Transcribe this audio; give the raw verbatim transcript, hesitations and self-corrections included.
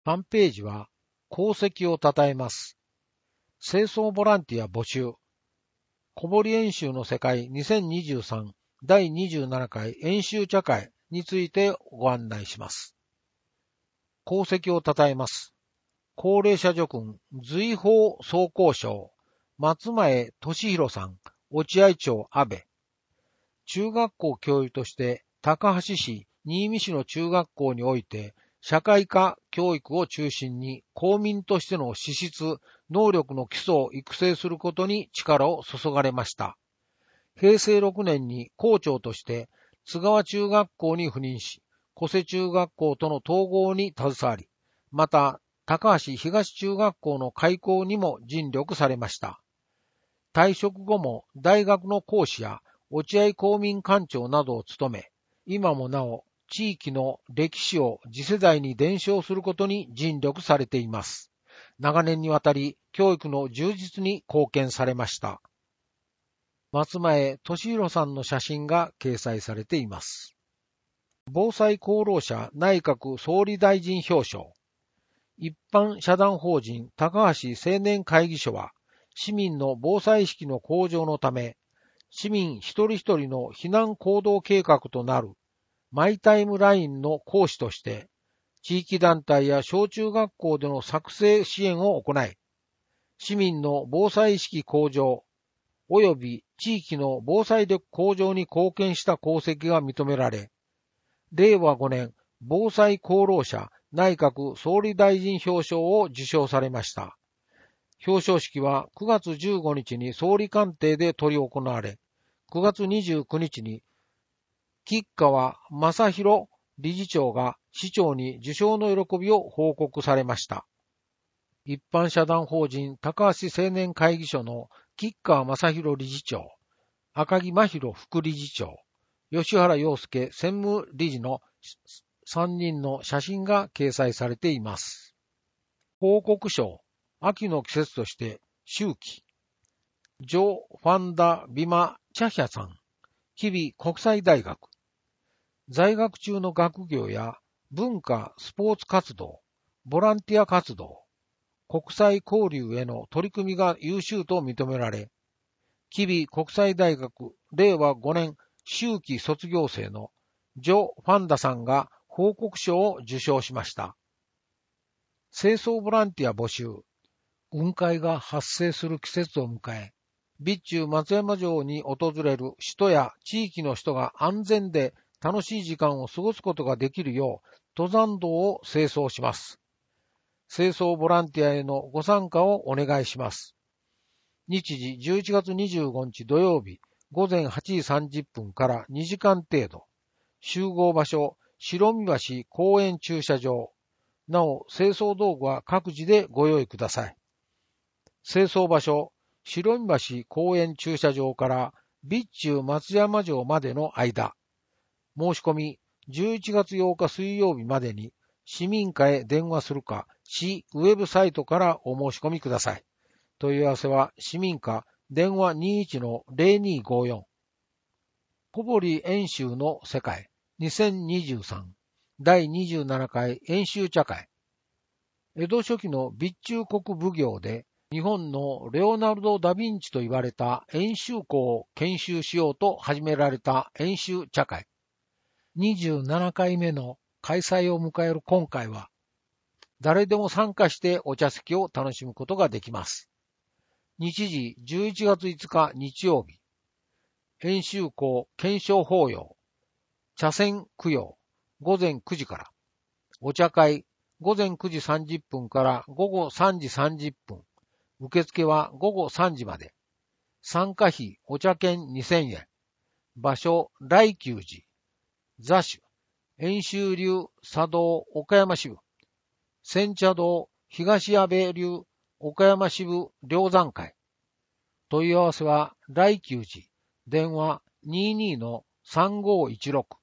さんページは、功績を称えます。清掃ボランティア募集。小堀演習の世界にせんにじゅうさんだいにじゅうななかい演習茶会についてご案内します。功績を称えます。高齢者助君随宝総工賞、松前俊弘さん、落合町安倍。中学校教諭として高橋市、新見市の中学校において、社会科教育を中心に公民としての資質、能力の基礎を育成することに力を注がれました。へいせいろくねんに校長として津川中学校に赴任し、小瀬中学校との統合に携わり、また高橋東中学校の開校にも尽力されました。退職後も大学の講師や落合公民館長などを務め、今もなお地域の歴史を次世代に伝承することに尽力されています。長年にわたり教育の充実に貢献されました。松前俊弘さんの写真が掲載されています。防災功労者内閣総理大臣表彰。一般社団法人高橋青年会議所は、市民の防災意識の向上のため、市民一人一人の避難行動計画となるマイタイムラインの講師として、地域団体や小中学校での作成支援を行い、市民の防災意識向上、及び地域の防災力向上に貢献した功績が認められ、れいわごねん防災功労者内閣総理大臣表彰を受賞されました。表彰式はくがつじゅうごにちに総理官邸で執り行われ、くがつにじゅうくにちに吉川正宏理事長が市長に受賞の喜びを報告されました。一般社団法人高橋青年会議所の吉川正宏理事長、赤木真弘副理事長、吉原洋介専務理事のさんにんの写真が掲載されています。報告書、秋の季節として秋季。ジョ・ファンダ・ビマ・チャヒャさん、吉備国際大学。在学中の学業や文化・スポーツ活動、ボランティア活動、国際交流への取り組みが優秀と認められ、吉備国際大学れいわごねん秋季卒業生のジョ・ファンダさんが報告書を受賞しました。清掃ボランティア募集。雲海が発生する季節を迎え、備中松山城に訪れる人や地域の人が安全で楽しい時間を過ごすことができるよう登山道を清掃します。清掃ボランティアへのご参加をお願いします。日時じゅういちがつにじゅうごにち土曜日ごぜんはちじさんじゅっぷんからにじかん程度。集合場所、白見橋公園駐車場。なお、清掃道具は各自でご用意ください。清掃場所、白見橋公園駐車場から備中松山城までの間。申し込み、じゅういちがつようか水曜日までに市民課へ電話するか、市ウェブサイトからお申し込みください。問い合わせは市民課電話 にじゅういちのぜろにごよん。小堀演習の世界にせんにじゅうさんだいにじゅうななかい演習茶会。江戸初期の備中国奉行で日本のレオナルド・ダ・ヴィンチと言われた演習校を研修しようと始められた演習茶会。にじゅうななかいめの開催を迎える今回は、誰でも参加してお茶席を楽しむことができます。日時じゅういちがついつか日曜日。演習校検証法要。茶筅供養。ごぜんくじから。お茶会。ごぜんくじさんじゅっぷんからごごさんじさんじゅっぷん。受付はごごさんじまで。参加費お茶券にせんえん。場所、来久寺。座主、演習流茶道岡山支部。煎茶道東安倍流岡山支部両山会。問い合わせは来久寺。電話 にじゅうにのさんごいちろく。